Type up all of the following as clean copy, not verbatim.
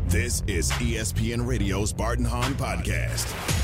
This is ESPN Radio's Bart and Hahn Podcast.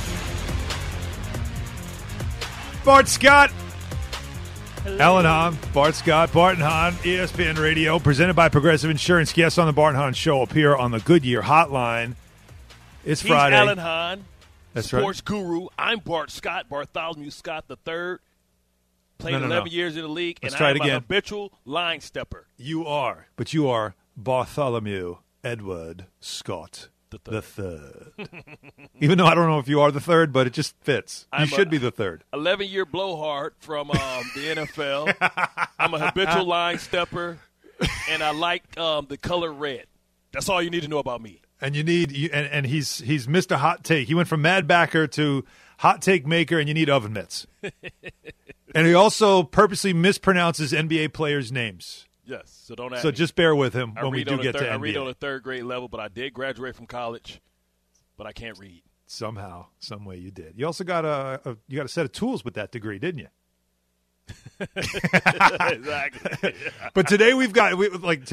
Bart Scott, Alan Hahn, Bart Scott, Bart and Hahn, ESPN Radio, presented by Progressive Insurance. Guests on the Bart and Hahn Show appear on the Goodyear Hotline. It's Friday. He's Alan Hahn, That's sports right. guru. I'm Bart Scott, Bartholomew Scott III. Played 11 years in the league, Let's and try I'm it an again. habitual line stepper. You are Bartholomew Edward Scott the third. Even though I don't know if you are the third, but it just fits. You should be the third. 11-year blowhard from the NFL. I'm a habitual line stepper, and I like the color red. That's all you need to know about me. And you need and he's Mr. Hot Take. He went from Mad Backer to Hot Take Maker, and you need oven mitts. And he also purposely mispronounces NBA players' names. Yes, so don't ask So me. just bear with him when we do get to NBA. I read on a third grade level, but I did graduate from college, but I can't read. Somehow, some way you did. You also got a set of tools with that degree, didn't you? Exactly. But today we've got the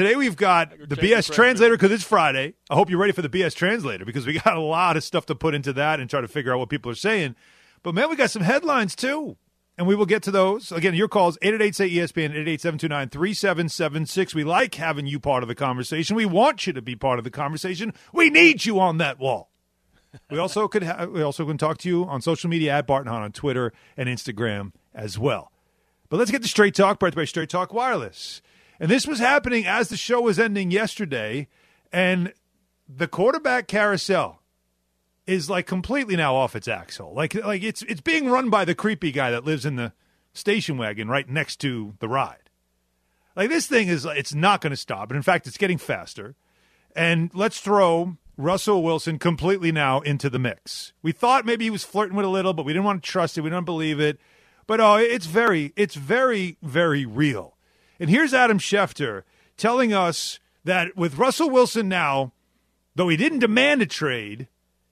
BS Translator because it's Friday. I hope you're ready for the BS Translator because we got a lot of stuff to put into that and try to figure out what people are saying. But man, we got some headlines too. And we will get to those. Again, your calls, 888-SAY-ESPN, 888-729-3776. We like having you part of the conversation. We want you to be part of the conversation. We need you on that wall. We also can talk to you on social media at Bart and Hahn on Twitter and Instagram as well. But let's get to Straight Talk, brought to you by Straight Talk Wireless. And this was happening as the show was ending yesterday, and the quarterback carousel is like completely now off its axle. Like it's being run by the creepy guy that lives in the station wagon right next to the ride. Like this thing it's not going to stop. And in fact, it's getting faster. And let's throw Russell Wilson completely now into the mix. We thought maybe he was flirting with a little, but we didn't want to trust it. We don't believe it. But it's very, very real. And here's Adam Schefter telling us that with Russell Wilson now, though he didn't demand a trade,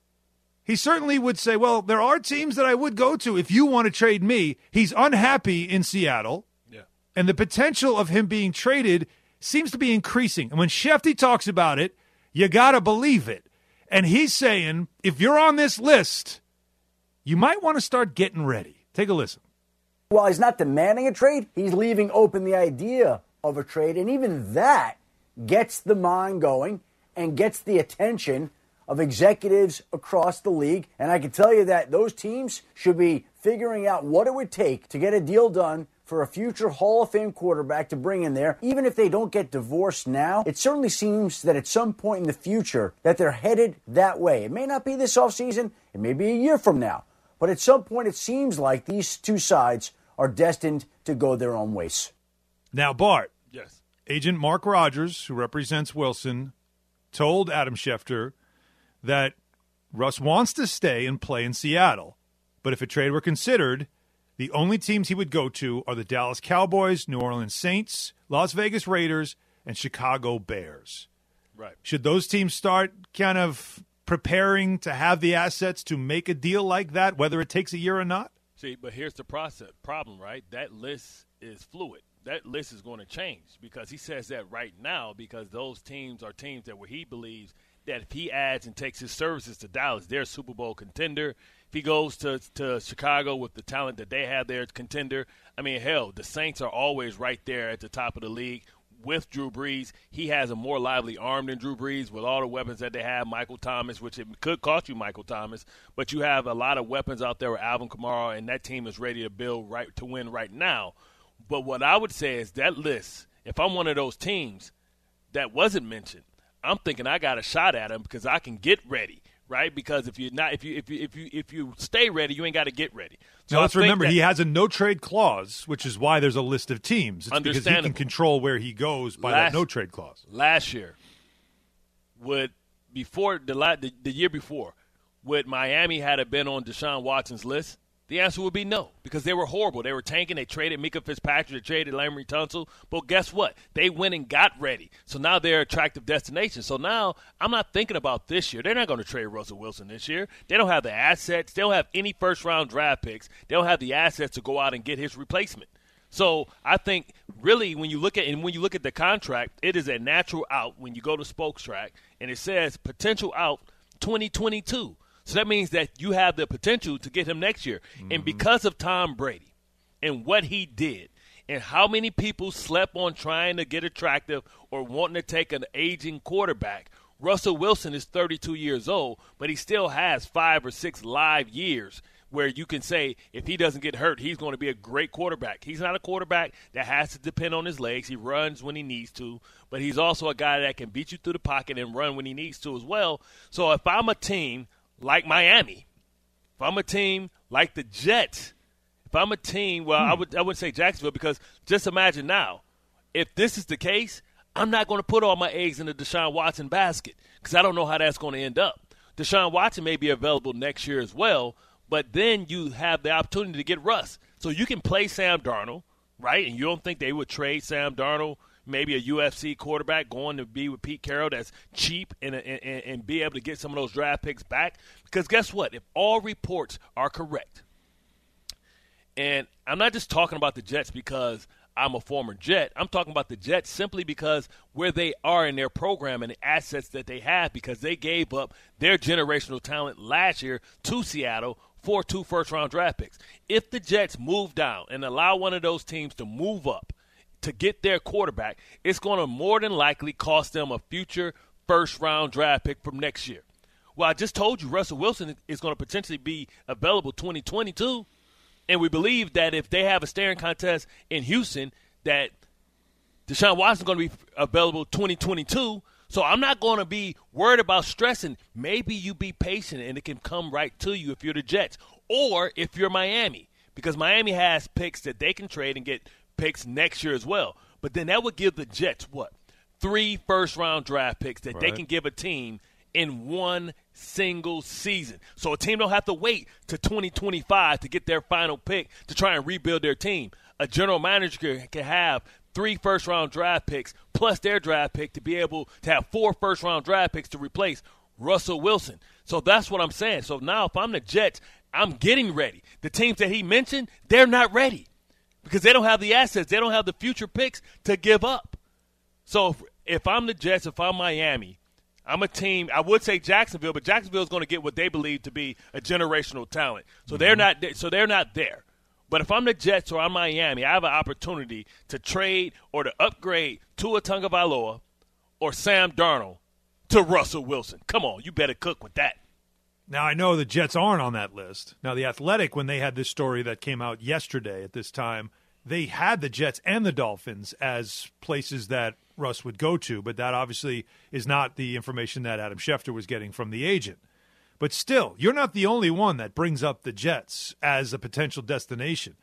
he certainly would say, well, there are teams that I would go to if you want to trade me. He's unhappy in Seattle, and the potential of him being traded seems to be increasing. And when Shefty talks about it, you got to believe it. And he's saying, if you're on this list, you might want to start getting ready. Take a listen. While he's not demanding a trade, he's leaving open the idea of a trade. And even that gets the mind going and gets the attention of executives across the league. And I can tell you that those teams should be figuring out what it would take to get a deal done for a future Hall of Fame quarterback to bring in there. Even if they don't get divorced now, it certainly seems that at some point in the future that they're headed that way. It may not be this offseason. It may be a year from now. But at some point it seems like these two sides are destined to go their own ways. Now, Bart. Yes. Agent Mark Rogers, who represents Wilson, told Adam Schefter that Russ wants to stay and play in Seattle. But if a trade were considered, the only teams he would go to are the Dallas Cowboys, New Orleans Saints, Las Vegas Raiders, and Chicago Bears. Right. Should those teams start kind of preparing to have the assets to make a deal like that, whether it takes a year or not? See, but here's the problem, right? That list is fluid. That list is going to change because he says that right now because those teams are teams that where he believes that if he adds and takes his services to Dallas, they're a Super Bowl contender. If he goes to Chicago with the talent that they have there, contender. I mean, hell, the Saints are always right there at the top of the league with Drew Brees. He has a more lively arm than Drew Brees with all the weapons that they have. Michael Thomas, which it could cost you Michael Thomas, but you have a lot of weapons out there with Alvin Kamara, and that team is ready to build right to win right now. But what I would say is that list, if I'm one of those teams that wasn't mentioned, I'm thinking I got a shot at him because I can get ready, right? Because if you stay ready, you ain't got to get ready. So now let's remember he has a no trade clause, which is why there's a list of teams. It's because he can control where he goes by that no trade clause. Last year, the year before, would Miami had been on Deshaun Watson's list? The answer would be no, because they were horrible. They were tanking. They traded Mika Fitzpatrick. They traded Larry Tunsil. But guess what? They went and got ready. So now they're an attractive destination. So now I'm not thinking about this year. They're not going to trade Russell Wilson this year. They don't have the assets. They don't have any first-round draft picks. They don't have the assets to go out and get his replacement. So I think really when you look at the contract, it is a natural out when you go to Spokes Track and it says potential out 2022. So that means that you have the potential to get him next year. Mm-hmm. And because of Tom Brady and what he did and how many people slept on trying to get attractive or wanting to take an aging quarterback, Russell Wilson is 32 years old, but he still has 5 or 6 live years where you can say if he doesn't get hurt, he's going to be a great quarterback. He's not a quarterback that has to depend on his legs. He runs when he needs to, but he's also a guy that can beat you through the pocket and run when he needs to as well. So if I'm a team like Miami, if I'm a team like the Jets, if I'm a team, well, I would say Jacksonville, because just imagine now, if this is the case, I'm not going to put all my eggs in the Deshaun Watson basket because I don't know how that's going to end up. Deshaun Watson may be available next year as well, but then you have the opportunity to get Russ. So you can play Sam Darnold, right? And you don't think they would trade Sam Darnold, maybe a UFC quarterback going to be with Pete Carroll that's cheap and be able to get some of those draft picks back? Because guess what? If all reports are correct, and I'm not just talking about the Jets because I'm a former Jet. I'm talking about the Jets simply because where they are in their program and the assets that they have, because they gave up their generational talent last year to Seattle for 2 first-round draft picks. If the Jets move down and allow one of those teams to move up to get their quarterback, it's going to more than likely cost them a future first-round draft pick from next year. Well, I just told you Russell Wilson is going to potentially be available 2022. And we believe that if they have a staring contest in Houston, that Deshaun Watson is going to be available 2022. So I'm not going to be worried about stressing. Maybe you be patient and it can come right to you if you're the Jets or if you're Miami, because Miami has picks that they can trade and get picks next year as well. But then that would give the Jets, 3 first-round draft picks that they can give a team in one single season. So a team don't have to wait to 2025 to get their final pick to try and rebuild their team. A general manager can have 3 first-round draft picks plus their draft pick to be able to have 4 first-round draft picks to replace Russell Wilson. So that's what I'm saying. So now if I'm the Jets, I'm getting ready. The teams that he mentioned, they're not ready because they don't have the assets. They don't have the future picks to give up. So if I'm the Jets, if I'm Miami, I'm a team. I would say Jacksonville, but Jacksonville is going to get what they believe to be a generational talent. So they're not. So they're not there. But if I'm the Jets or I'm Miami, I have an opportunity to trade or to upgrade Tua Tagovailoa or Sam Darnold to Russell Wilson. Come on, you better cook with that. Now, I know the Jets aren't on that list. Now, The Athletic, when they had this story that came out yesterday at this time, they had the Jets and the Dolphins as places that Russ would go to, but that obviously is not the information that Adam Schefter was getting from the agent. But still, you're not the only one that brings up the Jets as a potential destination.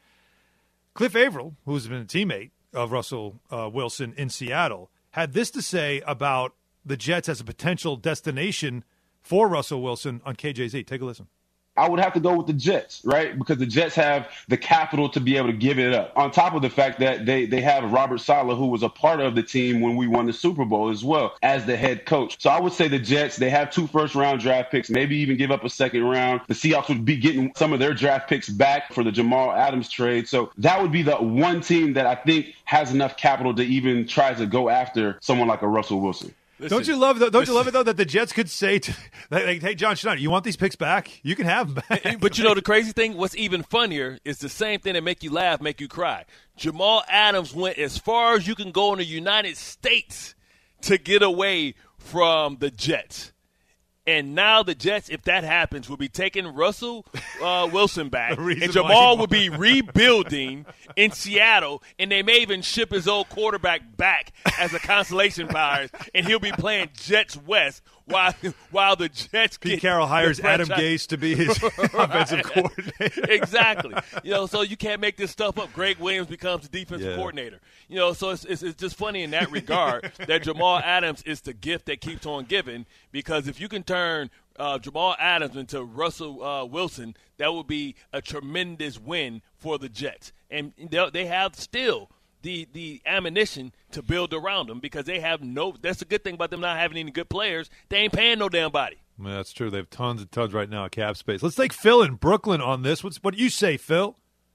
Cliff Averill, who's been a teammate of Russell Wilson in Seattle, had this to say about the Jets as a potential destination for Russell Wilson on KJZ. Take a listen. I would have to go with the Jets, right? Because the Jets have the capital to be able to give it up. On top of the fact that they have Robert Saleh, who was a part of the team when we won the Super Bowl as well as the head coach. So I would say the Jets, they have 2 first-round draft picks, maybe even give up a second round. The Seahawks would be getting some of their draft picks back for the Jamal Adams trade. So that would be the one team that I think has enough capital to even try to go after someone like a Russell Wilson. Listen, don't you love it though that the Jets could say to, like, hey, John Schneider, you want these picks back? You can have them back. But you know the crazy thing, what's even funnier is the same thing that make you laugh, make you cry. Jamal Adams went as far as you can go in the United States to get away from the Jets. And now the Jets, if that happens, will be taking Russell Wilson back. And Jamal will be rebuilding in Seattle. And they may even ship his old quarterback back as a consolation prize. And he'll be playing Jets West while the Jets Pete Carroll hires Adam Gase to be his offensive coordinator. Exactly. So you can't make this stuff up. Greg Williams becomes the defensive coordinator. So it's just funny in that regard that Jamal Adams is the gift that keeps on giving, because if you can turn Jamal Adams into Russell Wilson, that would be a tremendous win for the Jets. And they have still the ammunition to build around them, because they have that's a good thing about them not having any good players. They ain't paying no damn body. Well, that's true. They have tons and tons right now of cap space. Let's take Phil in Brooklyn on this. What do you say, Phil?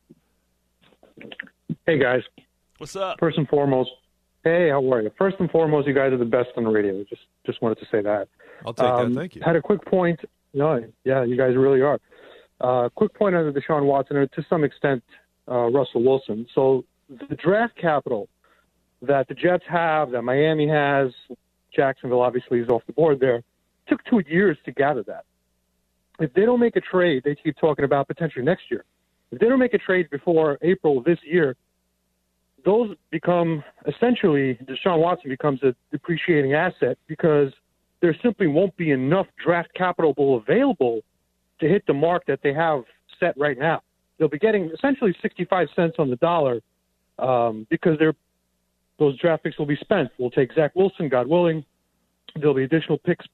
Hey, guys. What's up? First and foremost, hey, how are you? First and foremost, you guys are the best on the radio. Just just wanted to say that. I'll take that. Thank you. Had a quick point. No, yeah, you guys really are. Quick point on Deshaun Watson, and to some extent, Russell Wilson. So the draft capital that the Jets have, that Miami has, Jacksonville obviously is off the board there, took 2 years to gather that. If they don't make a trade, they keep talking about potentially next year. If they don't make a trade before April of this year, those become essentially, Deshaun Watson becomes a depreciating asset because there simply won't be enough draft capital available to hit the mark that they have set right now. They'll be getting essentially 65 cents on the dollar because those draft picks will be spent. We'll take Zach Wilson, God willing. There'll be additional picks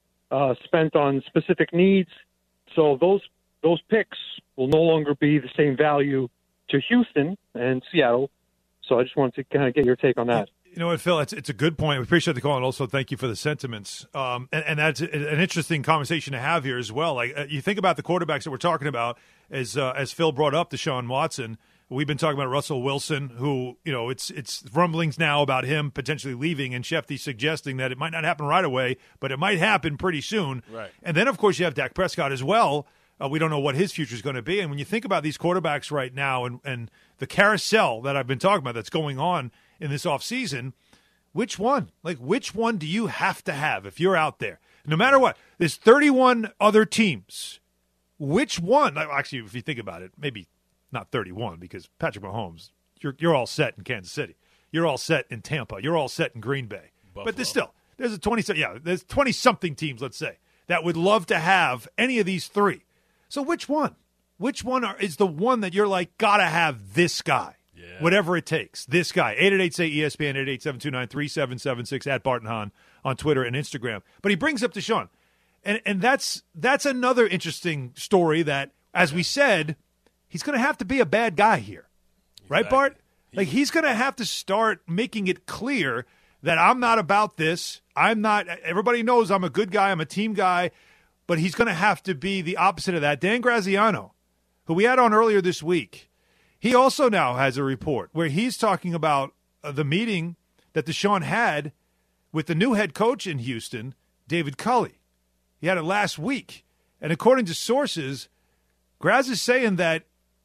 spent on specific needs. So those picks will no longer be the same value to Houston and Seattle. So I just wanted to kind of get your take on that. You know what, Phil, it's a good point. We appreciate the call, and also thank you for the sentiments. And that's an interesting conversation to have here as well. Like you think about the quarterbacks that we're talking about, as Phil brought up, Deshaun Watson. We've been talking about Russell Wilson, who, you know, it's rumblings now about him potentially leaving, and Shefty suggesting that it might not happen right away, but it might happen pretty soon. Right. And then, of course, you have Dak Prescott as well. We don't know what his future is going to be. And when you think about these quarterbacks right now and the carousel that I've been talking about that's going on in this offseason, which one? Like, which one do you have to have if you're out there? No matter what, there's 31 other teams. Which one? Actually, if you think about it, maybe not 31 because Patrick Mahomes, you're all set in Kansas City. You're all set in Tampa. You're all set in Green Bay. Buffalo. But there's a 20-something teams, let's say, that would love to have any of these three. So which one? Which one is the one that you're like, gotta have this guy? Yeah. Whatever it takes. This guy. 888-SAY-ESPN, 888-729-3776 at Barton Hahn on Twitter and Instagram. But he brings up Deshaun. And that's another interesting story that, as we said, he's going to have to be a bad guy here. Right, Exactly. Bart? Like, he's going to have to start making it clear that I'm not about this. I'm not – everybody knows I'm a good guy. I'm a team guy. But he's going to have to be the opposite of that. Dan Graziano, who we had on earlier this week, he also now has a report where he's talking about the meeting that Deshaun had with the new head coach in Houston, David Culley. He had it last week. And according to sources, Graz is saying that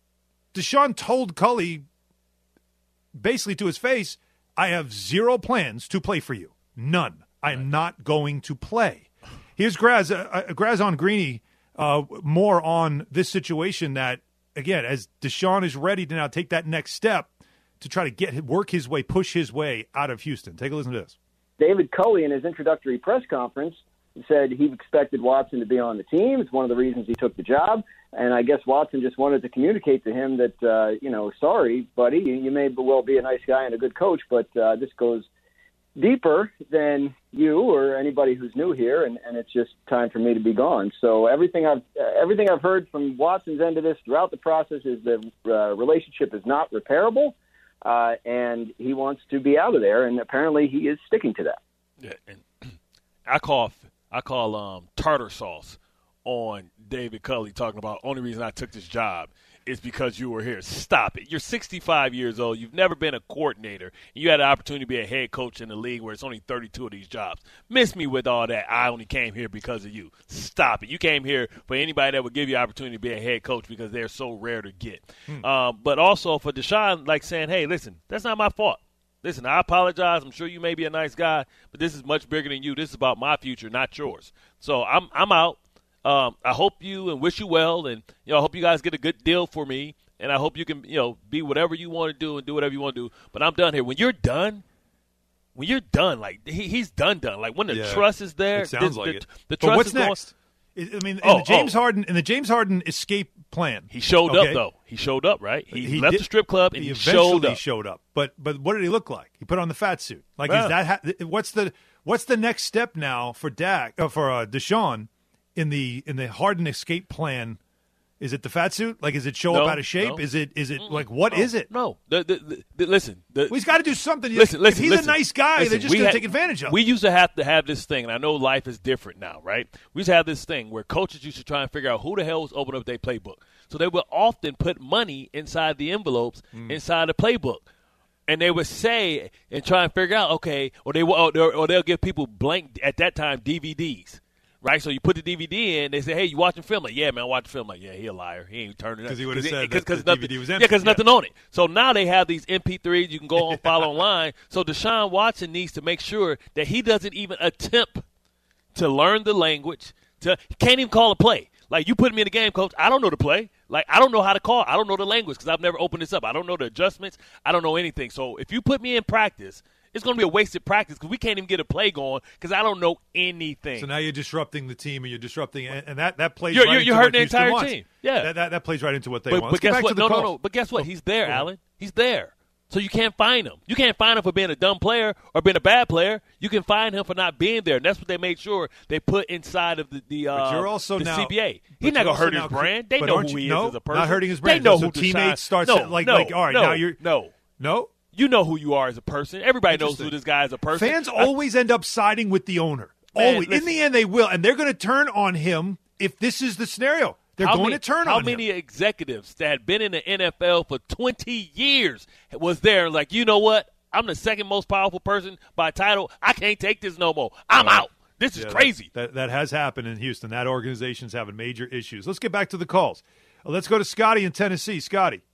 Deshaun told Culley basically to his face, I have zero plans to play for you. None. I am not going to play. Here's Graz on Greeny, more on this situation that, again, as Deshaun is ready to now take that next step to try to work his way, push his way out of Houston. Take a listen to this. David Culley, in his introductory press conference, said he expected Watson to be on the team. It's one of the reasons he took the job. And I guess Watson just wanted to communicate to him that, sorry, buddy, you may well be a nice guy and a good coach, but this goes deeper than you or anybody who's new here, and it's just time for me to be gone. So everything I've heard from Watson's end of this throughout the process is the relationship is not repairable, and he wants to be out of there, and apparently he is sticking to that. Yeah, and I call tartar sauce on David Culley talking about only reason I took this job is because you were here. Stop it. You're 65 years old. You've never been a coordinator. You had an opportunity to be a head coach in the league where it's only 32 of these jobs. Miss me with all that. I only came here because of you. Stop it. You came here for anybody that would give you an opportunity to be a head coach because they're so rare to get. But also for Deshaun, like saying, hey, listen, that's not my fault. Listen, I apologize. I'm sure you may be a nice guy, but this is much bigger than you. This is about my future, not yours. So I'm out. I hope you and wish you well, and I hope you guys get a good deal for me, and I hope you can be whatever you want to do and do whatever you want to do. But I'm done here. When you're done, like he's done. Like when the trust is there, it sounds like it. The trust what's is next? I mean, in the James Harden escape plan, he showed up though. He showed up, right? He left the strip club and he showed up. But what did he look like? He put on the fat suit. Like is that what's the next step now for Deshaun? In the Harden escape plan, is it the fat suit? Like, is it show up out of shape? No. Is it like what is it? No. Listen. He's got to do something. Listen. If he's a nice guy, they're just going to take advantage of him. We used to have this thing, and I know life is different now, right? We used to have this thing where coaches used to try and figure out who the hell was opening up their playbook. So they would often put money inside the envelopes, inside the playbook. And they would say and try and figure out, okay, or they'll give people blank, at that time, DVDs. Right, so you put the DVD in. They say, "Hey, you watching film?" Like, "Yeah, man, I watching film." Like, "Yeah, he a liar. He ain't turning it." Because he would have said that the DVD was empty. Yeah, because nothing on it. So now they have these MP3s you can go on follow online. So Deshaun Watson needs to make sure that he doesn't even attempt to learn the language. He can't even call a play. Like, you put me in the game, coach. I don't know the play. Like, I don't know how to call. I don't know the language because I've never opened this up. I don't know the adjustments. I don't know anything. So if you put me in practice, it's going to be a wasted practice because we can't even get a play going because I don't know anything. So now you're disrupting the team, and you're disrupting, and that plays you're right into hurting what the Houston entire wants. team. Yeah, that plays right into what they want. But guess what? No. But guess what? He's there, Alan. He's there. So you can't find him. You can't find him for being a dumb player or being a bad player. You can find him for not being there, and that's what they made sure they put inside of the you're also the now, CBA. He's not going to hurt his brand. They know who he is as a person. Not hurting his brand. They know so who teammates start all right, now you're no. You know who you are as a person. Everybody knows who this guy is as a person. Fans always end up siding with the owner. Always. In the end, they will, and they're going to turn on him if this is the scenario. They're going to turn on him. How many executives that had been in the NFL for 20 years was there like, you know what? I'm the second most powerful person by title. I can't take this no more. I'm out. This is crazy. That has happened in Houston. That organization's having major issues. Let's get back to the calls. Let's go to Scotty in Tennessee. Scotty.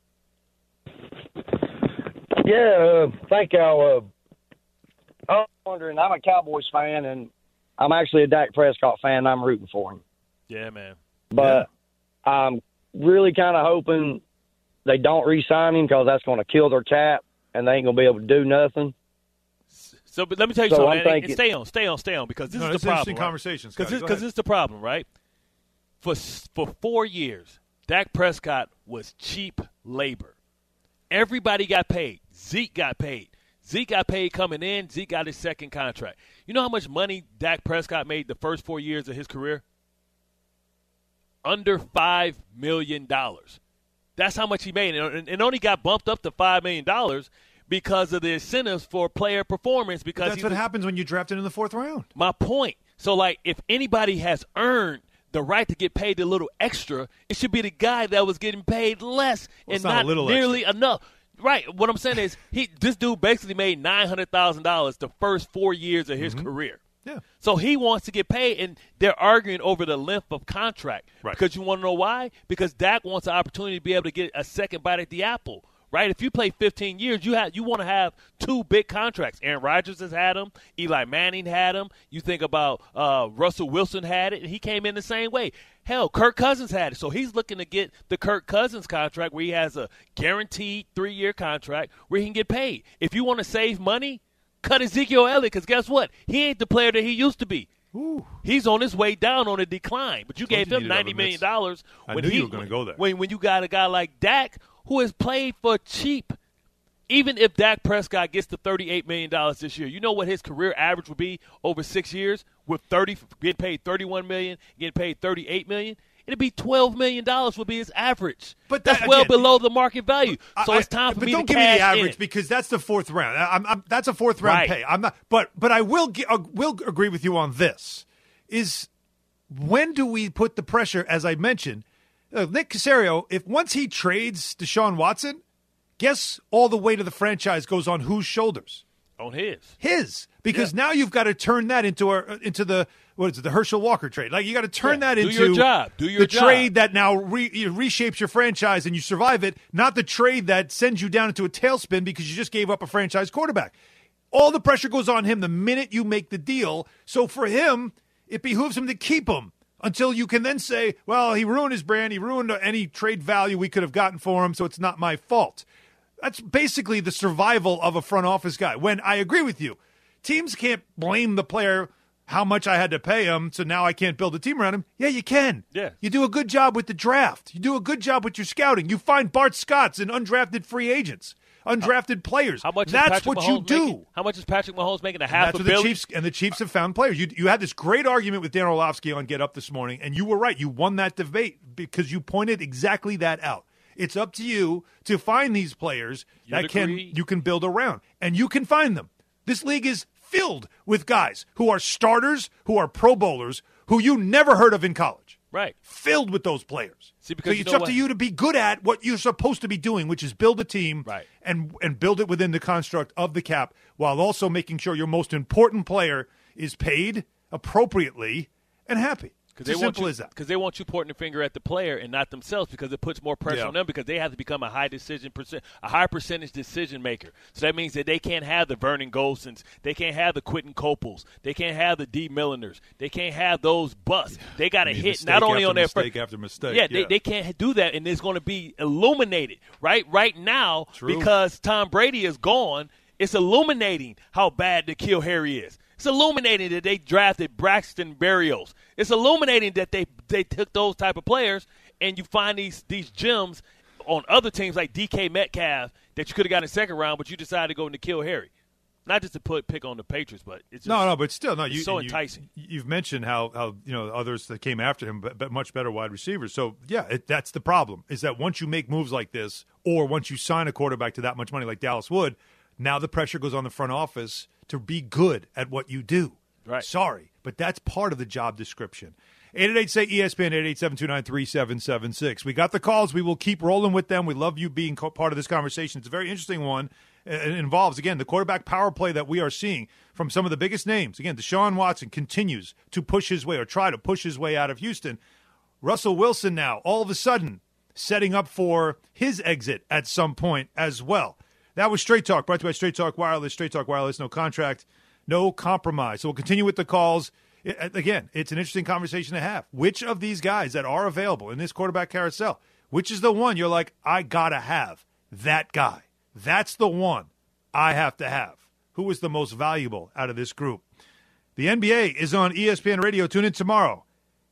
Yeah, thank y'all. I was wondering, I'm a Cowboys fan, and I'm actually a Dak Prescott fan, and I'm rooting for him. Yeah, man. But I'm really kind of hoping they don't re-sign him because that's going to kill their cap, and they ain't going to be able to do nothing. So, but let me tell you something. Thinking, stay on, because this is the problem. Interesting conversation, because this is the problem, right? For 4 years, Dak Prescott was cheap labor. Everybody got paid. Zeke got paid. Zeke got paid coming in. Zeke got his second contract. You know how much money Dak Prescott made the first 4 years of his career? Under $5 million. That's how much he made. And only got bumped up to $5 million because of the incentives for player performance. Because that's what happens when you draft it in the fourth round. My point. So, like, if anybody has earned the right to get paid a little extra, it should be the guy that was getting paid less and not nearly enough. Right. What I'm saying is this dude basically made $900,000 the first 4 years of his career. Yeah. So he wants to get paid, and they're arguing over the length of contract. Right. Because you want to know why? Because Dak wants an opportunity to be able to get a second bite at the apple. Right? If you play 15 years, you want to have two big contracts. Aaron Rodgers has had them. Eli Manning had them. You think about Russell Wilson had it, and he came in the same way. Hell, Kirk Cousins had it. So he's looking to get the Kirk Cousins contract where he has a guaranteed 3-year contract where he can get paid. If you want to save money, cut Ezekiel Elliott because guess what? He ain't the player that he used to be. Ooh. He's on his way down on a decline. But you gave him $90 million. I knew you were going to go there. When you got a guy like Dak who has played for cheap. Even if Dak Prescott gets to $38 million this year, you know what his career average would be over 6 years with getting paid $31 million, getting paid $38 million? It'd be $12 million would be his average. But that's well below the market value. So it's time for me to cash in. But don't give me the average because that's the fourth round. That's a fourth round pay. I'm not. But I will agree with you on this. Is when do we put the pressure? As I mentioned, Nick Caserio, if once he trades Deshaun Watson, guess all the weight of the franchise goes on whose shoulders? On his. His. Because now you've got to turn that into the Herschel Walker trade. Like you got to turn that into your job. Do your job. Trade that now reshapes your franchise and you survive it, not the trade that sends you down into a tailspin because you just gave up a franchise quarterback. All the pressure goes on him the minute you make the deal. So for him, it behooves him to keep him until you can then say, well, he ruined his brand. He ruined any trade value we could have gotten for him, so it's not my fault. That's basically the survival of a front office guy. When I agree with you, teams can't blame the player how much I had to pay him, so now I can't build a team around him. Yeah, you can. Yeah. You do a good job with the draft. You do a good job with your scouting. You find Bart Scotts and undrafted free agents, undrafted players. How much That's what you do. Making? How much is Patrick Mahomes making? $500 million? The Chiefs have found players. You had this great argument with Dan Orlovsky on Get Up this morning, and you were right. You won that debate because you pointed exactly that out. It's up to you to find these players you can build around, and you can find them. This league is filled with guys who are starters, who are Pro Bowlers, who you never heard of in college. Right. Filled with those players. See, because so it's up to you to be good at what you're supposed to be doing, which is build a team and build it within the construct of the cap while also making sure your most important player is paid appropriately and happy. It's as simple as that. Because they want you pointing the finger at the player and not themselves, because it puts more pressure on them, because they have to become a high percentage decision maker. So that means that they can't have the Vernon Golsons, they can't have the Quentin Copels, they can't have the D. Milliners, they can't have those busts. They got to hit not only on their mistake after mistake. Yeah, they can't do that, and it's going to be illuminated right now. True. Because Tom Brady is gone. It's illuminating how bad N'Keal Harry is. It's illuminating that they drafted Braxton Berrios. It's illuminating that they took those type of players, and you find these gems on other teams like DK Metcalf that you could have gotten in the second round, but you decided to go N'Keal Harry. Not just to pick on the Patriots, but it's just, but still, it's so enticing. You've mentioned how others that came after him, but much better wide receivers. So that's the problem. Is that once you make moves like this, or once you sign a quarterback to that much money like Dallas Wood, now the pressure goes on the front office to be good at what you do. Right. Sorry, but that's part of the job description. 888-SAY-ESPN, 888-729-3776. We got the calls. We will keep rolling with them. We love you being part of this conversation. It's a very interesting one. It involves, again, the quarterback power play that we are seeing from some of the biggest names. Again, Deshaun Watson continues to push his way or try to push his way out of Houston. Russell Wilson now, all of a sudden, setting up for his exit at some point as well. That was Straight Talk, brought to you by Straight Talk Wireless. Straight Talk Wireless, no contract, no compromise. So we'll continue with the calls. Again, it's an interesting conversation to have. Which of these guys that are available in this quarterback carousel, which is the one you're like, I got to have that guy? That's the one I have to have. Who is the most valuable out of this group? The NBA is on ESPN Radio. Tune in tomorrow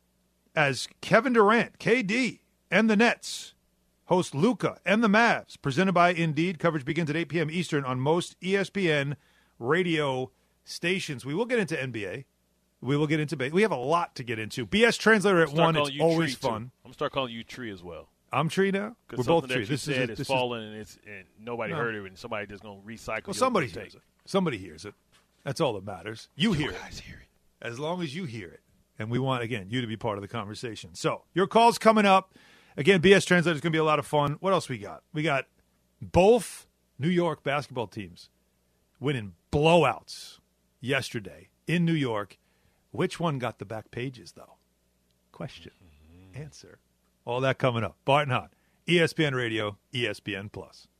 as Kevin Durant, KD, and the Nets host Luka and the Mavs, presented by Indeed. Coverage begins at 8 p.m. Eastern on most ESPN radio stations. We will get into NBA. We will get into – we have a lot to get into. BS Translator at 1, it's always fun. I'm going to start calling you Tree as well. I'm Tree now? We're both Tree. This is fallen and nobody heard it, and somebody just going to recycle. Well, somebody hears it. Somebody hears it. That's all that matters. You hear it. As long as you hear it. And we want, again, you to be part of the conversation. So your call's coming up. Again, BS Translator is going to be a lot of fun. What else we got? We got both New York basketball teams winning blowouts yesterday in New York. Which one got the back pages, though? Question. Answer. All that coming up. Bart and Hahn, ESPN Radio, ESPN+.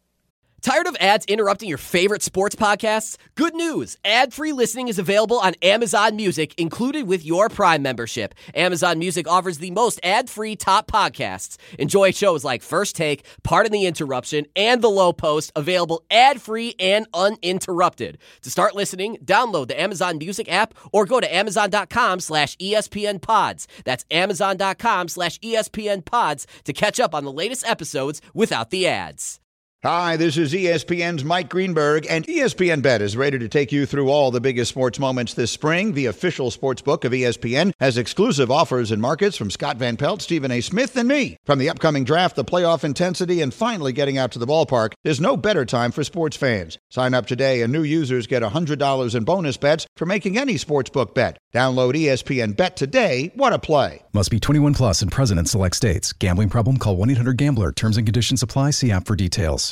Tired of ads interrupting your favorite sports podcasts? Good news! Ad-free listening is available on Amazon Music, included with your Prime membership. Amazon Music offers the most ad-free top podcasts. Enjoy shows like First Take, Pardon the Interruption, and The Low Post, available ad-free and uninterrupted. To start listening, download the Amazon Music app or go to Amazon.com/ESPN Pods. That's Amazon.com/ESPN Pods to catch up on the latest episodes without the ads. Hi, this is ESPN's Mike Greenberg, and ESPN Bet is ready to take you through all the biggest sports moments this spring. The official sports book of ESPN has exclusive offers and markets from Scott Van Pelt, Stephen A. Smith, and me. From the upcoming draft, the playoff intensity, and finally getting out to the ballpark, there's no better time for sports fans. Sign up today, and new users get $100 in bonus bets for making any sportsbook bet. Download ESPN Bet today. What a play. Must be 21 plus and present in select states. Gambling problem? Call 1-800-GAMBLER. Terms and conditions apply. See app for details.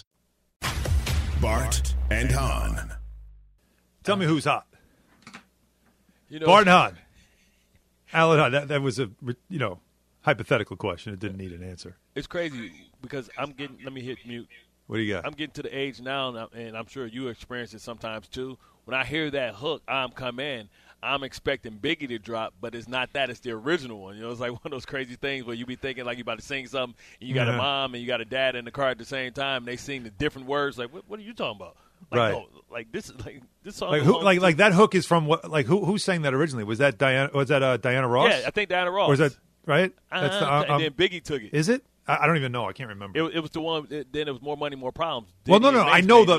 Bart and Hahn. Tell me who's hot. Bart and Hahn. Alan Hahn. That was a hypothetical question. It didn't need an answer. It's crazy because let me hit mute. What do you got? I'm getting to the age now, and I'm sure you experience it sometimes too. When I hear that hook, I'm expecting Biggie to drop, but it's not that. It's the original one. It's like one of those crazy things where you be thinking like you about to sing something, and you got a mom and you got a dad in the car at the same time, and they sing the different words. Like, what are you talking about? Like, right. This song. Like that hook is from what? Like who sang that originally? Was that Diana? Was that Diana Ross? Yeah, I think Diana Ross. Or is that right? That's and then Biggie took it. Is it? I don't even know. I can't remember. It was the one. Then it was More Money, More Problems. Well, no. I know the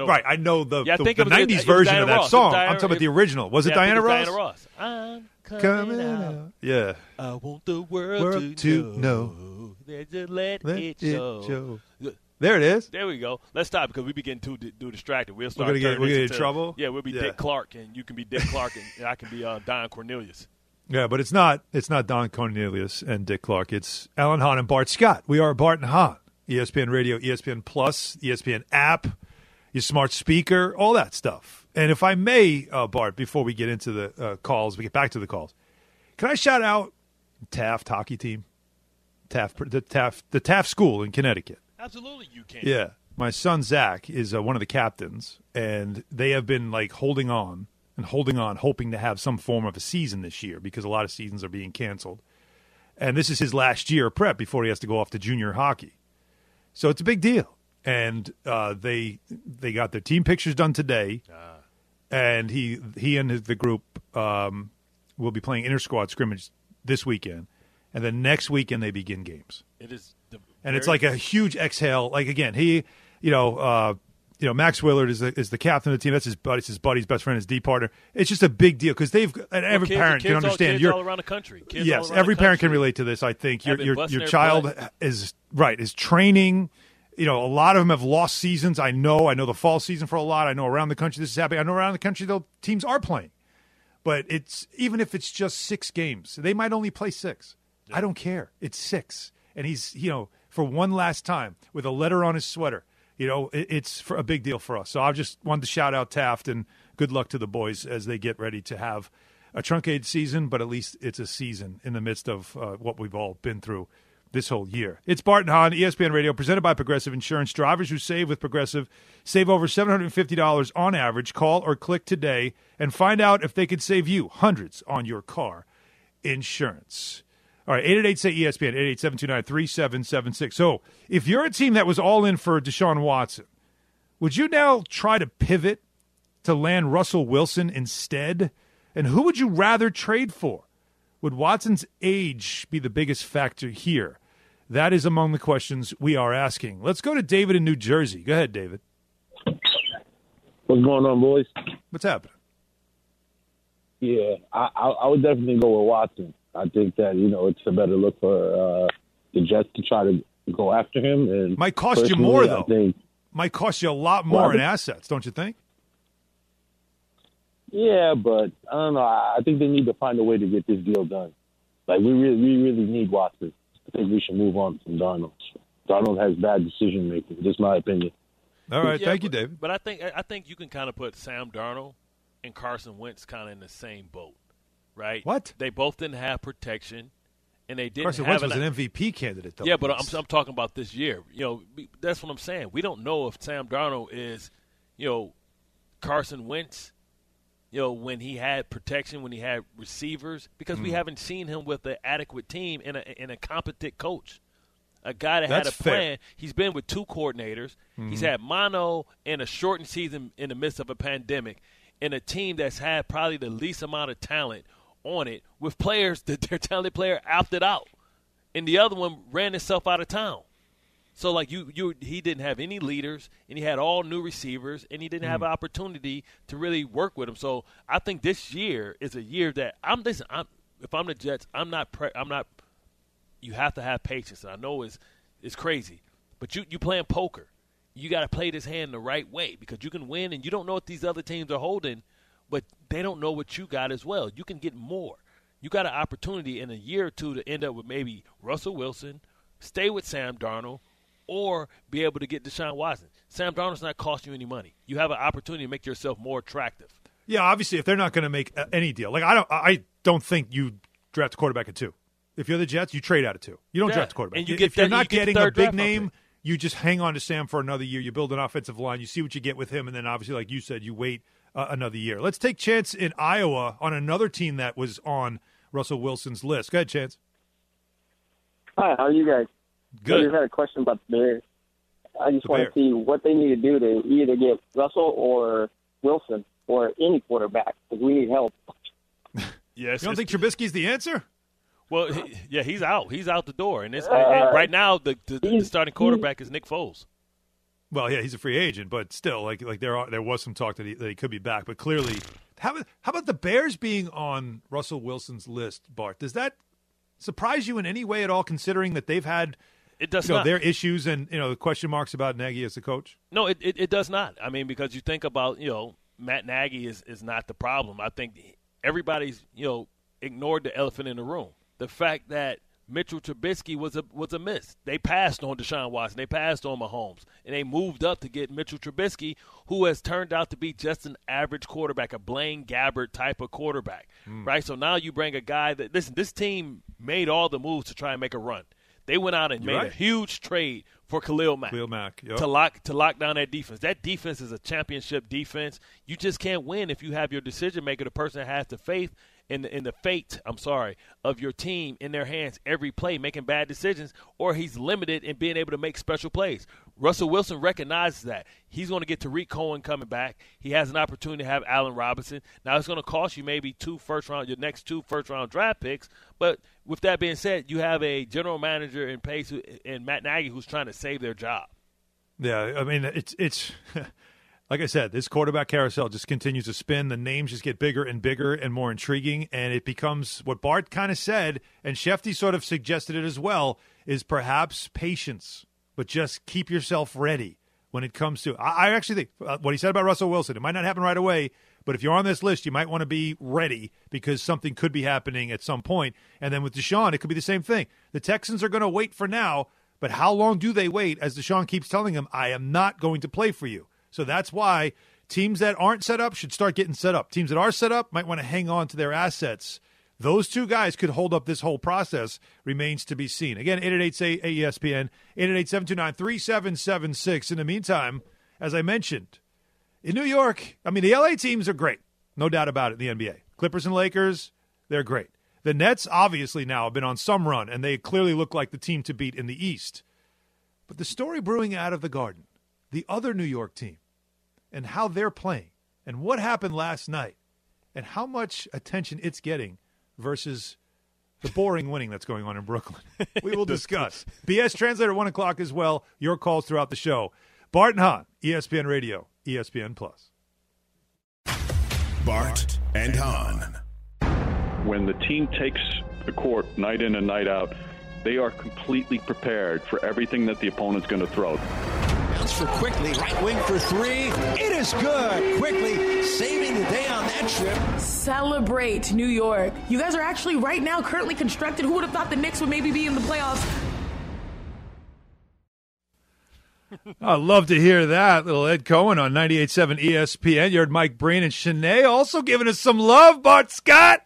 90s version of that song. I'm talking about the original. Was it Diana Ross? Diana Ross. I'm coming out. Yeah. I want the world to know. Just let it show. There it is. There we go. Let's stop because we begin to do distracted. We'll start. We're gonna get in trouble. Yeah, we'll be Dick Clark, and you can be Dick Clark, and I can be Don Cornelius. Yeah, but it's not Don Cornelius and Dick Clark. It's Alan Hahn and Bart Scott. We are Bart and Hahn. ESPN Radio, ESPN Plus, ESPN app, your smart speaker, all that stuff. And if I may, Bart, before we get into the calls, we get back to the calls, can I shout out Taft hockey team? The Taft School in Connecticut. Absolutely, you can. Yeah. My son, Zach, is one of the captains, and they have been, holding on, hoping to have some form of a season this year because a lot of seasons are being canceled. And this is his last year of prep before he has to go off to junior hockey. So it's a big deal. And they got their team pictures done today, and he and the group will be playing inter-squad scrimmage this weekend. And then next weekend they begin games. It's like a huge exhale. Like, again, Max Willard is the captain of the team. That's his buddy's best friend, his D partner. It's just a big deal because every parent can understand. Kids all around the country. Every parent can relate to this. I think your child is training. A lot of them have lost seasons. I know the fall season for a lot. I know around the country this is happening. I know around the country the teams are playing, but it's even if it's just 6 games, they might only play 6. I don't care. It's 6, and he's for one last time with a letter on his sweater. It's a big deal for us. So I just wanted to shout out Taft and good luck to the boys as they get ready to have a truncated season, but at least it's a season in the midst of what we've all been through this whole year. It's Bart and Hahn, ESPN Radio, presented by Progressive Insurance. Drivers who save with Progressive save over $750 on average. Call or click today and find out if they could save you hundreds on your car insurance. All right, 888-SAY-ESPN, 888-729-3776. So if you're a team that was all in for Deshaun Watson, would you now try to pivot to land Russell Wilson instead? And who would you rather trade for? Would Watson's age be the biggest factor here? That is among the questions we are asking. Let's go to David in New Jersey. Go ahead, David. What's going on, boys? What's happening? Yeah, I would definitely go with Watson. I think that, it's a better look for the Jets to try to go after him. And might cost you more, though. Might cost you a lot more in assets, don't you think? Yeah, but I don't know. I think they need to find a way to get this deal done. Like, we really need Watson. I think we should move on from Darnold. Darnold has bad decision-making. Just my opinion. All right. Thank you, David. But I think you can kind of put Sam Darnold and Carson Wentz kind of in the same boat. Right? What? They both didn't have protection, and they didn't Carson have Wentz was an MVP candidate, though. Yeah, but I'm talking about this year. That's what I'm saying. We don't know if Sam Darnold is, Carson Wentz, when he had protection, when he had receivers, because we haven't seen him with an adequate team and a competent coach. A guy that had a plan. Fair. He's been with 2 coordinators. Mm-hmm. He's had mono and a shortened season in the midst of a pandemic, and a team that's had probably the least amount of talent on it, with players that their talented player opted out, and the other one ran himself out of town. So he didn't have any leaders, and he had all new receivers, and he didn't have an opportunity to really work with them. So I think this year is a year that if I'm the Jets, I'm not. You have to have patience. And I know it's crazy, but you playing poker. You got to play this hand the right way because you can win, and you don't know what these other teams are holding. But they don't know what you got as well. You can get more. You got an opportunity in a year or two to end up with maybe Russell Wilson, stay with Sam Darnold, or be able to get Deshaun Watson. Sam Darnold's not costing you any money. You have an opportunity to make yourself more attractive. Yeah, obviously, if they're not going to make any deal, I don't think you draft a quarterback at 2. If you're the Jets, you trade out of 2. You don't draft a quarterback. And if you're not getting a big name, you just hang on to Sam for another year. You build an offensive line. You see what you get with him, and then obviously, like you said, you wait another year. Let's take Chance in Iowa on another team that was on Russell Wilson's list. Go ahead, Chance. Hi, how are you guys? Good. I just had a question about the Bears. I just want to see what they need to do to either get Russell or Wilson or any quarterback because we need help. Yes. You don't think Trubisky's the answer? Well, he's out. He's out the door. And right now, the starting quarterback is Nick Foles. Well, yeah, he's a free agent, but still, there was some talk that he could be back. But clearly, how about the Bears being on Russell Wilson's list, Bart? Does that surprise you in any way at all, considering that they've had their issues and the question marks about Nagy as a coach? No, it does not. I mean, because you think about Matt Nagy is not the problem. I think everybody's ignored the elephant in the room. The fact that Mitchell Trubisky was a miss. They passed on Deshaun Watson. They passed on Mahomes. And they moved up to get Mitchell Trubisky, who has turned out to be just an average quarterback, a Blaine Gabbert type of quarterback, right? So now you bring a guy that – listen, this team made all the moves to try and make a run. They went out and made a huge trade for Khalil Mack. Yep. To lock down that defense. That defense is a championship defense. You just can't win if you have your decision maker, the person that has the faith in the fate of your team in their hands every play, making bad decisions, or he's limited in being able to make special plays. Russell Wilson recognizes that. He's going to get Tariq Cohen coming back. He has an opportunity to have Allen Robinson. Now it's going to cost you maybe your next 2 first-round draft picks. But with that being said, you have a general manager in Pace and Matt Nagy who's trying to save their job. Yeah, I mean, it's like I said, this quarterback carousel just continues to spin. The names just get bigger and bigger and more intriguing, and it becomes what Bart kind of said, and Shefty sort of suggested it as well, is perhaps patience, but just keep yourself ready when it comes to – I actually think what he said about Russell Wilson, it might not happen right away, but if you're on this list, you might want to be ready because something could be happening at some point. And then with Deshaun, it could be the same thing. The Texans are going to wait for now, but how long do they wait as Deshaun keeps telling them, I am not going to play for you? So that's why teams that aren't set up should start getting set up. Teams that are set up might want to hang on to their assets. Those two guys could hold up this whole process, remains to be seen. Again, 888-ESPN, 888-729-3776. In the meantime, as I mentioned, in New York, I mean, the LA teams are great. No doubt about it in the NBA. Clippers and Lakers, they're great. The Nets obviously now have been on some run, and they clearly look like the team to beat in the East. But the story brewing out of the Garden, the other New York team, and how they're playing, and what happened last night, and how much attention it's getting versus the boring winning that's going on in Brooklyn. We will discuss. BS Translator 1 o'clock as well. Your calls throughout the show. Bart and Hahn, ESPN Radio, ESPN Plus. Bart and Hahn. When the team takes the court night in and night out, they are completely prepared for everything that the opponent's going to throw. Bounce for Quickly, right wing for 3. It is good. Quickly saving the day on that trip. Celebrate, New York. You guys are actually right now currently constructed. Who would have thought the Knicks would maybe be in the playoffs? I'd love to hear that. Little Ed Cohen on 98.7 ESPN. You heard Mike Breen and Shanae also giving us some love, Bart Scott.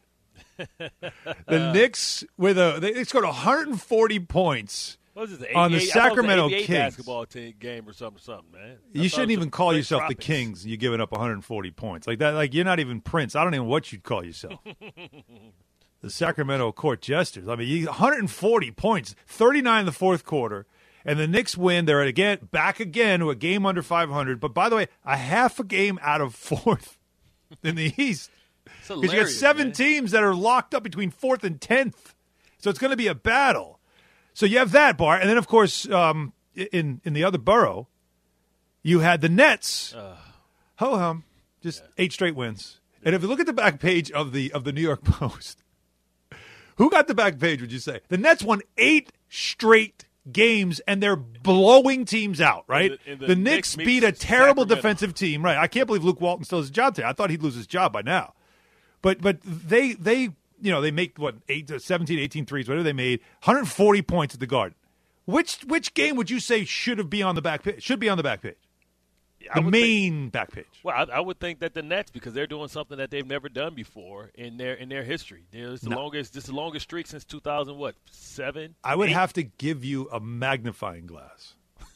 The Knicks they scored 140 points on the Sacramento Kings basketball team game or something, man. You shouldn't even call yourself the Kings. You're giving up 140 points like that. Like you're not even Prince. I don't even know what you'd call yourself. The Sacramento Court Jesters. I mean, 140 points, 39 in the fourth quarter, and the Knicks win. They're back again to a game under 500. But by the way, a half a game out of fourth in the East. Because you got 7 teams that are locked up between 4th and 10th. So it's going to be a battle. So you have that, Bart. And then, of course, in the other borough, you had the Nets. Ho-hum. Just 8 straight wins. And if you look at the back page of the New York Post, who got the back page, would you say? The Nets won 8 straight games, and they're blowing teams out, right? The Knicks beat a terrible defensive team, right? I can't believe Luke Walton still has his job today. I thought he'd lose his job by now. But they make, 17, 18 threes, whatever they made, 140 points at the Garden. Which game would you say should be on the back page? Should be on the back page. The main back page. Well, I would think that the Nets, because they're doing something that they've never done before in their history. It's the longest streak since 2007. I would have to give you a magnifying glass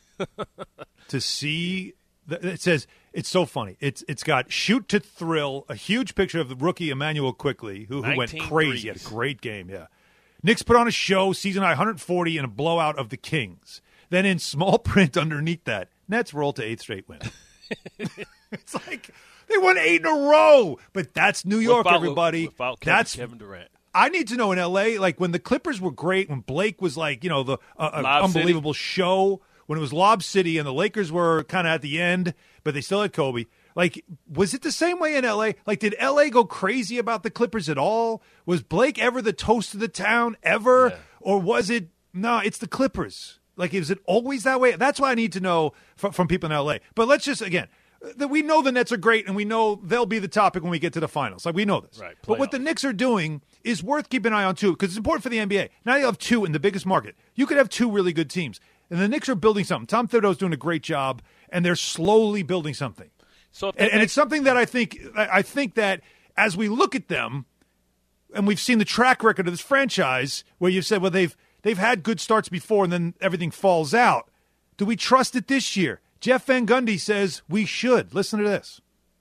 to see. It says it's so funny. It's got Shoot to Thrill, a huge picture of the rookie Emmanuel Quickly, who went crazy. He had a great game. Yeah, Knicks put on a show, season high 140 in a blowout of the Kings. Then in small print underneath that, Nets roll to 8th straight win. It's like they won 8 in a row, but that's New York, everybody. That's Kevin Durant. I need to know in L.A., like when the Clippers were great, when Blake was like, the unbelievable show. When it was Lob City and the Lakers were kind of at the end, but they still had Kobe. Like, was it the same way in L.A.? Like, did L.A. go crazy about the Clippers at all? Was Blake ever the toast of the town ever? Yeah. Or was it, no, it's the Clippers. Like, is it always that way? That's what I need to know from people in L.A. But let's just, again, we know the Nets are great, and we know they'll be the topic when we get to the finals. Like, we know this. Right, but what the Knicks are doing is worth keeping an eye on, too, because it's important for the NBA. Now you have two in the biggest market. You could have two really good teams. And the Knicks are building something. Tom Thibodeau's doing a great job, and they're slowly building something. So and it's something that I think that as we look at them, and we've seen the track record of this franchise where you've said, well, they've had good starts before and then everything falls out. Do we trust it this year? Jeff Van Gundy says we should. Listen to this.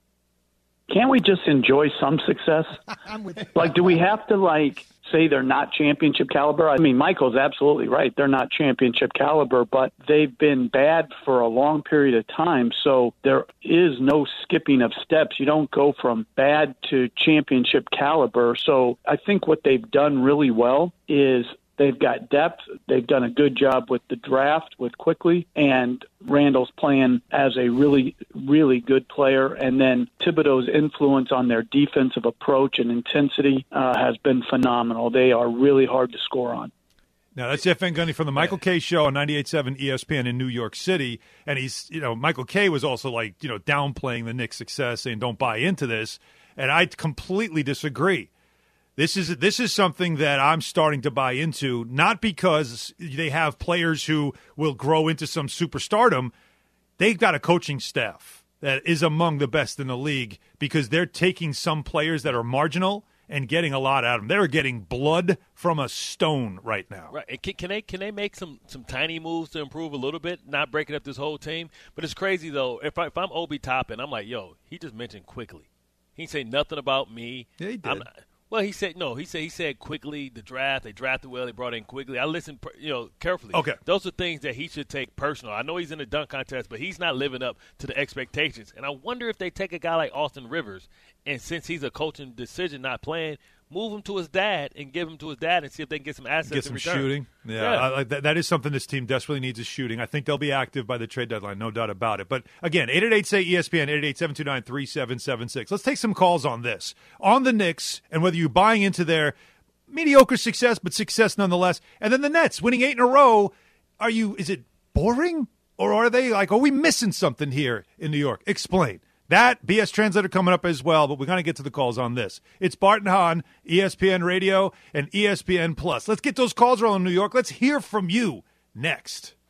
Can't we just enjoy some success? Like, do we have to, say they're not championship caliber? I mean, Michael's absolutely right. They're not championship caliber, but they've been bad for a long period of time, so there is no skipping of steps. You don't go from bad to championship caliber. So I think what they've done really well is they've got depth. They've done a good job with the draft with Quickly, and Randall's playing as a really, really good player. And then Thibodeau's influence on their defensive approach and intensity has been phenomenal. They are really hard to score on. Now, that's Jeff Van Gundy from the Michael Kay Show on 98.7 ESPN in New York City. And he's, Michael Kay was also downplaying the Knicks' success, saying don't buy into this. And I completely disagree. This is something that I'm starting to buy into, not because they have players who will grow into some superstardom. They've got a coaching staff that is among the best in the league because they're taking some players that are marginal and getting a lot out of them. They're getting blood from a stone right now. Right. Can they make some tiny moves to improve a little bit, not breaking up this whole team? But it's crazy, though. If I'm Obi Toppin, I'm like, yo, he just mentioned Quickly. He didn't say nothing about me. Yeah, he did. Well, he said Quickly, the draft. They drafted well. They brought in Quickly. I listened, carefully. Okay. Those are things that he should take personal. I know he's in the dunk contest, but he's not living up to the expectations. And I wonder if they take a guy like Austin Rivers, and since he's a coaching decision, not playing, move him to his dad and give him to his dad and see if they can get some assets Get some in return. shooting. Yeah. That is something this team desperately needs is shooting. I think they'll be active by the trade deadline, no doubt about it. But, again, 888-SAY-ESPN, 888-729-3776. Let's take some calls on this. On the Knicks and whether you're buying into their mediocre success, but success nonetheless. And then the Nets winning 8 in a row. Is it boring? Or are they are we missing something here in New York? Explain. That BS Translator coming up as well, but we're going to get to the calls on this. It's Bart and Hahn, ESPN Radio, and ESPN Plus. Let's get those calls rolling in New York. Let's hear from you next.